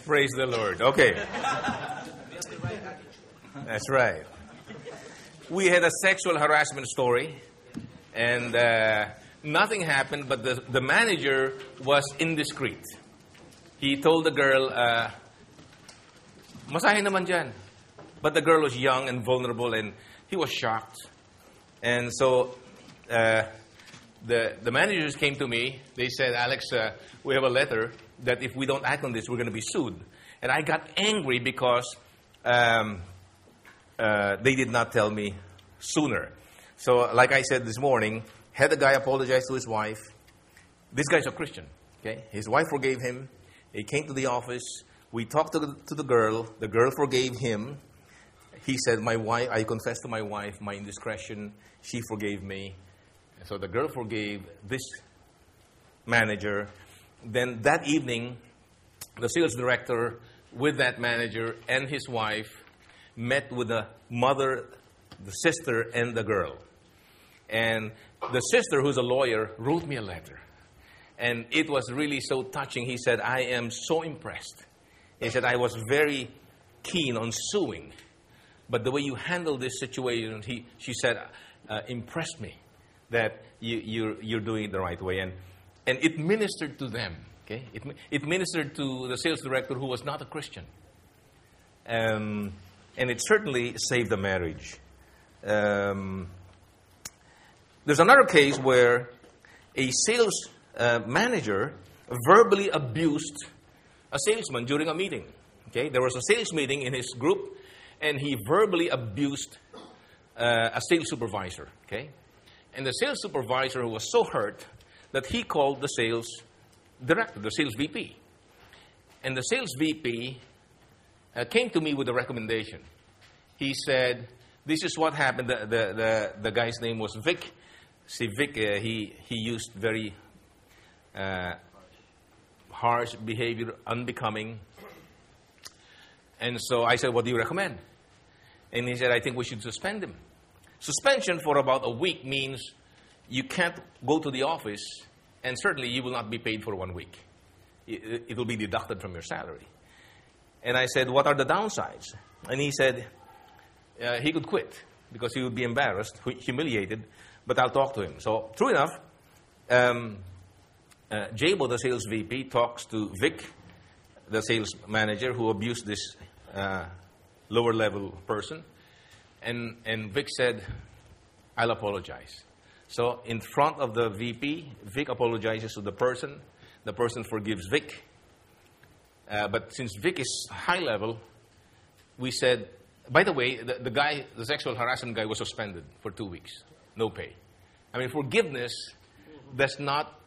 Praise the Lord. Okay. That's right. We had a sexual harassment story, and nothing happened, but the manager was indiscreet. He told the girl, masahe naman dyan. But the girl was young and vulnerable, and he was shocked. And so the managers came to me. They said, Alex, we have a letter that if we don't act on this, we're going to be sued. And I got angry because they did not tell me sooner. So like I said this morning, had the guy apologize to his wife. This guy's a Christian. Okay, his wife forgave him. He came to the office. We talked to the girl. The girl forgave him. He said, I confessed to my wife my indiscretion. She forgave me. And so the girl forgave this manager. Then that evening, the sales director with that manager and his wife met with the mother, the sister, and the girl. And the sister, who's a lawyer, wrote me a letter. And it was really so touching. He said, I am so impressed. He said, I was very keen on suing. But the way you handled this situation, she said, impressed me that you're doing it the right way. And it ministered to them. Okay? It ministered to the sales director who was not a Christian. And it certainly saved the marriage. There's another case where a sales manager verbally abused a salesman during a meeting. Okay? There was a sales meeting in his group, and he verbally abused a sales supervisor. Okay? And the sales supervisor was so hurt that he called the sales director, the sales VP. And the sales VP came to me with a recommendation. He said, this is what happened. The guy's name was Vic. See, Vic, he used very harsh behavior, unbecoming. And so I said, what do you recommend? And he said, I think we should suspend him. Suspension for about a week means you can't go to the office, and certainly you will not be paid for 1 week. It will be deducted from your salary. And I said, what are the downsides? And he said, he could quit because he would be embarrassed, humiliated, but I'll talk to him. So, true enough, Jabo, the sales VP, talks to Vic, the sales manager, who abused this lower-level person. And Vic said, I'll apologize. So, in front of the VP, Vic apologizes to the person. The person forgives Vic. But since Vic is high-level, we said, by the way, the guy, the sexual harassment guy, was suspended for 2 weeks. No pay. I mean, forgiveness does not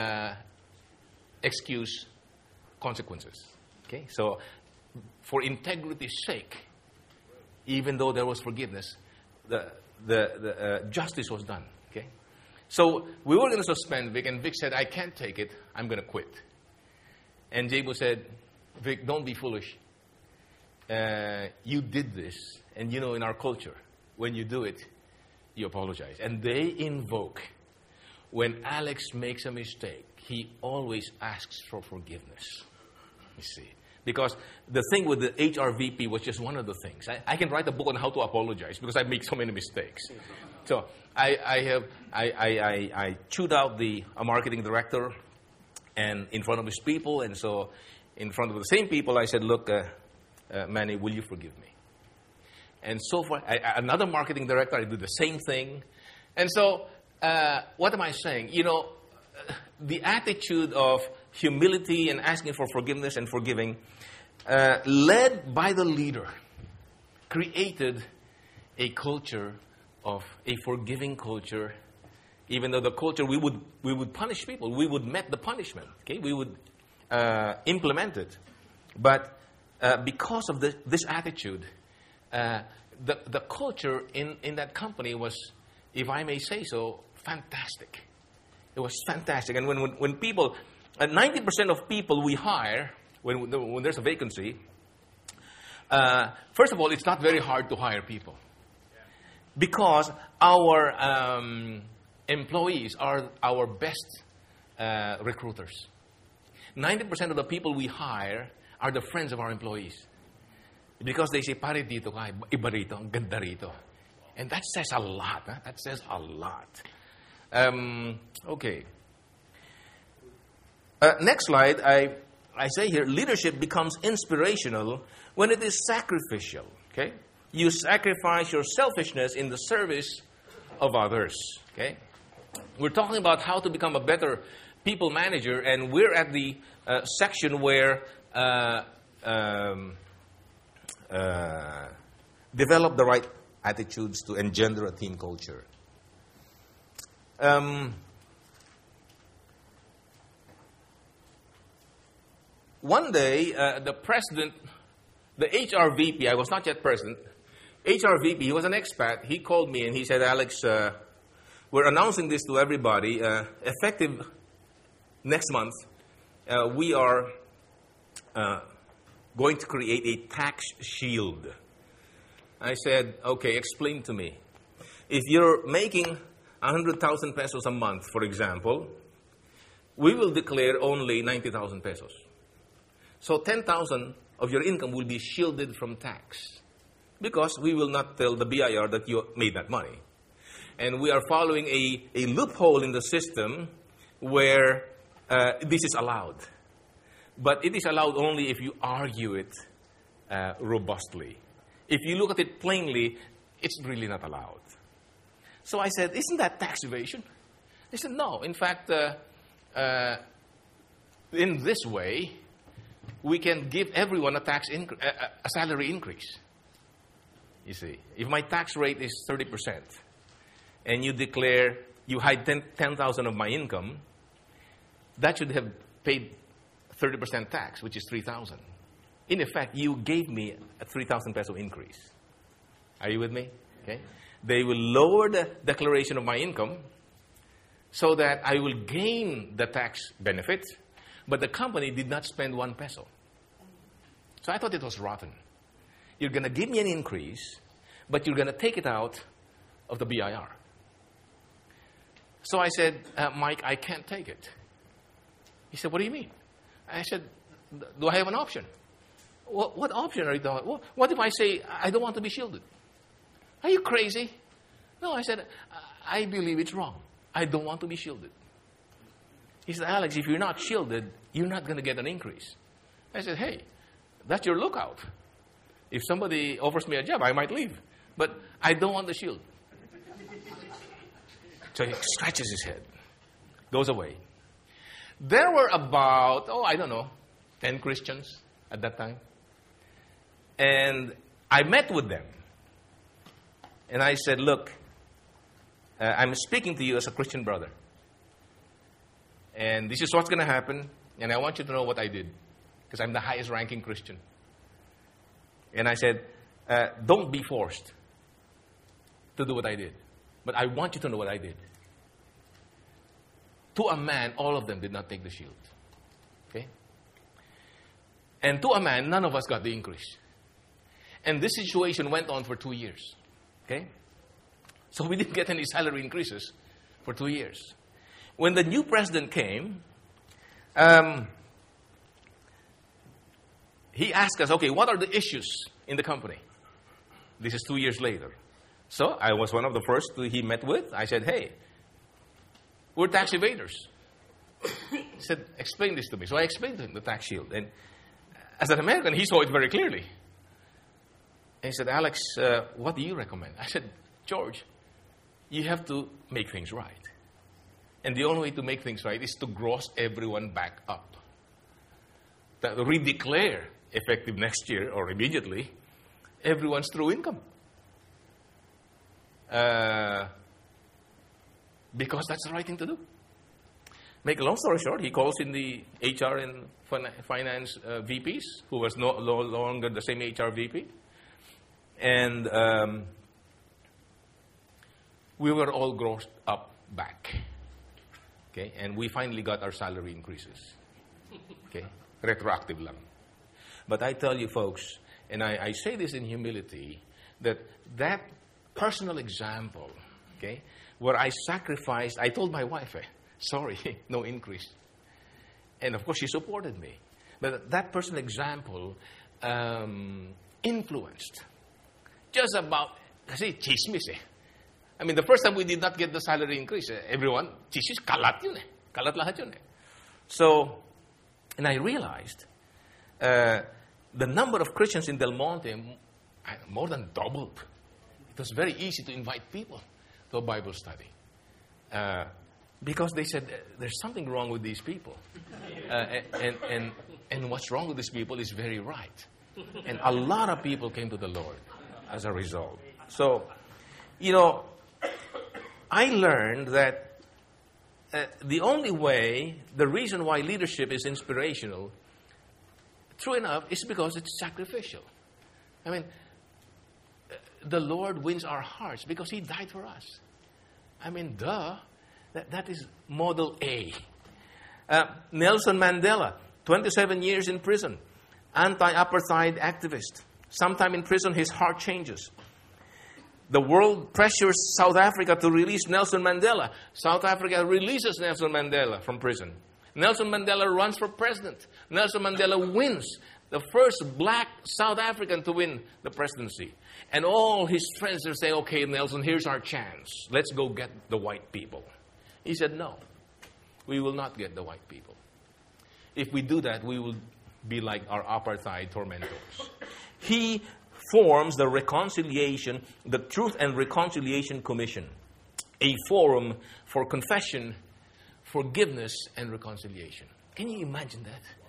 excuse consequences. Okay? So, for integrity's sake, even though there was forgiveness, the justice was done. Okay? So, we were going to suspend Vic, and Vic said, I can't take it. I'm going to quit. And Jabo said, Vic, don't be foolish. You did this, and you know, in our culture, when you do it, you apologize. And they invoke, when Alex makes a mistake, he always asks for forgiveness. You see. Because the thing with the HR VP was just one of the things. I can write a book on how to apologize because I make so many mistakes. So I chewed out a marketing director and in front of his people. And so in front of the same people, I said, look, Manny, will you forgive me? And so far, another marketing director, I do the same thing. And so what am I saying? You know, the attitude of humility and asking for forgiveness and forgiving, led by the leader, created a culture of a forgiving culture. Even though the culture, we would punish people. We would met the punishment. Okay, we would implement it. But because of this attitude, the culture in that company was, if I may say so, fantastic. It was fantastic. And when people, 90% of people we hire, when there's a vacancy, first of all, it's not very hard to hire people. Because our employees are our best recruiters. 90% of the people we hire are the friends of our employees. Because they say, pare dito ka, iba rito, ang ganda rito. And that says a lot. Huh? That says a lot. Okay. Next slide, I say here, leadership becomes inspirational when it is sacrificial. Okay? You sacrifice your selfishness in the service of others. Okay? We're talking about how to become a better people manager, and we're at the section where develop the right attitudes to engender a team culture. One day, the president, the HR VP, I was not yet president, HR VP, he was an expat, he called me and he said, Alex, we're announcing this to everybody, effective next month, we are going to create a tax shield. I said, okay, explain to me. If you're making 100,000 pesos a month, for example, we will declare only 90,000 pesos. So 10,000 of your income will be shielded from tax because we will not tell the BIR that you made that money. And we are following a loophole in the system where this is allowed. But it is allowed only if you argue it robustly. If you look at it plainly, it's really not allowed. So I said, isn't that tax evasion? They said, no. In fact, in this way, we can give everyone a salary increase. You see, if my tax rate is 30%, and you declare you hide 10,000 of my income, that should have paid 30% tax, which is 3,000. In effect, you gave me a 3,000 peso increase. Are you with me? Okay. They will lower the declaration of my income so that I will gain the tax benefit, but the company did not spend 1 peso. So I thought it was rotten. You're going to give me an increase, but you're going to take it out of the BIR. So I said, Mike, I can't take it. He said, what do you mean? I said, do I have an option? What option are you talking about? What if I say, I don't want to be shielded? Are you crazy? No, I said, I believe it's wrong. I don't want to be shielded. He said, Alex, if you're not shielded, you're not going to get an increase. I said, hey, that's your lookout. If somebody offers me a job, I might leave. But I don't want the shield. So he scratches his head, goes away. There were about, 10 Christians at that time. And I met with them. And I said, look, I'm speaking to you as a Christian brother. And this is what's going to happen. And I want you to know what I did. Because I'm the highest ranking Christian. And I said, don't be forced to do what I did. But I want you to know what I did. To a man, all of them did not take the shield. Okay? And to a man, none of us got the increase. And this situation went on for 2 years. Okay? So we didn't get any salary increases for 2 years. When the new president came, he asked us, okay, what are the issues in the company? This is 2 years later. So I was one of the first he met with. I said, hey, we're tax evaders. He said, explain this to me. So I explained to him the tax shield. And as an American, he saw it very clearly. And he said, Alex, what do you recommend? I said, George, you have to make things right. And the only way to make things right is to gross everyone back up. That redeclare, effective next year or immediately, everyone's true income. Because that's the right thing to do. Make a long story short, he calls in the HR and finance VPs, who was no longer the same HR VP. And we were all grossed up back. Okay? And we finally got our salary increases. Okay? Retroactive lang. But I tell you folks, and I say this in humility, that personal example, okay, where I sacrificed, I told my wife, sorry, no increase. And of course, she supported me. that personal example influenced just about, kasi chismis eh. I mean, the first time we did not get the salary increase, everyone, chismis, kalat yun eh. Kalat lahat yun eh. So, and I realized the number of Christians in Del Monte more than doubled. It was very easy to invite people to a Bible study. Because they said, there's something wrong with these people. And what's wrong with these people is very right. And a lot of people came to the Lord as a result. So, you know, I learned that the only way, the reason why leadership is inspirational, true enough, is because it's sacrificial. I mean, the Lord wins our hearts because He died for us. I mean, duh. That is model A. Nelson Mandela, 27 years in prison, anti-apartheid activist. Sometime in prison, his heart changes. The world pressures South Africa to release Nelson Mandela. South Africa releases Nelson Mandela from prison. Nelson Mandela runs for president. Nelson Mandela wins, the first black South African to win the presidency. And all his friends are saying, okay, Nelson, here's our chance. Let's go get the white people. He said, no, we will not get the white people. If we do that, we will be like our apartheid tormentors. He forms the reconciliation, the Truth and Reconciliation Commission, a forum for confession, forgiveness, and reconciliation. Can you imagine that?